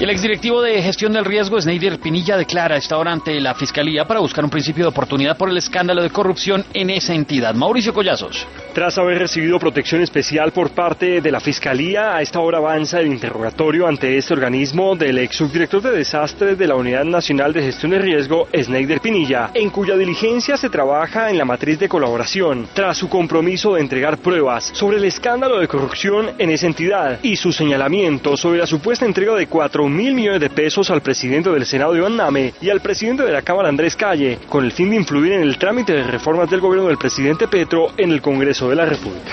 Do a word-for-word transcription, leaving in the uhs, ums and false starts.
El exdirectivo de gestión del riesgo, Sneider Pinilla, declara a esta hora ante la Fiscalía para buscar un principio de oportunidad por el escándalo de corrupción en esa entidad. Mauricio Collazos. Tras haber recibido protección especial por parte de la Fiscalía, a esta hora avanza el interrogatorio ante este organismo del ex subdirector de desastres de la Unidad Nacional de Gestión de Riesgo, Sneider Pinilla, en cuya diligencia se trabaja en la matriz de colaboración, tras su compromiso de entregar pruebas sobre el escándalo de corrupción en esa entidad y su señalamiento sobre la supuesta entrega de cuatro mil millones de pesos al presidente del Senado, Iván Name, y al presidente de la Cámara, Andrés Calle, con el fin de influir en el trámite de reformas del gobierno del presidente Petro en el Congreso de la República.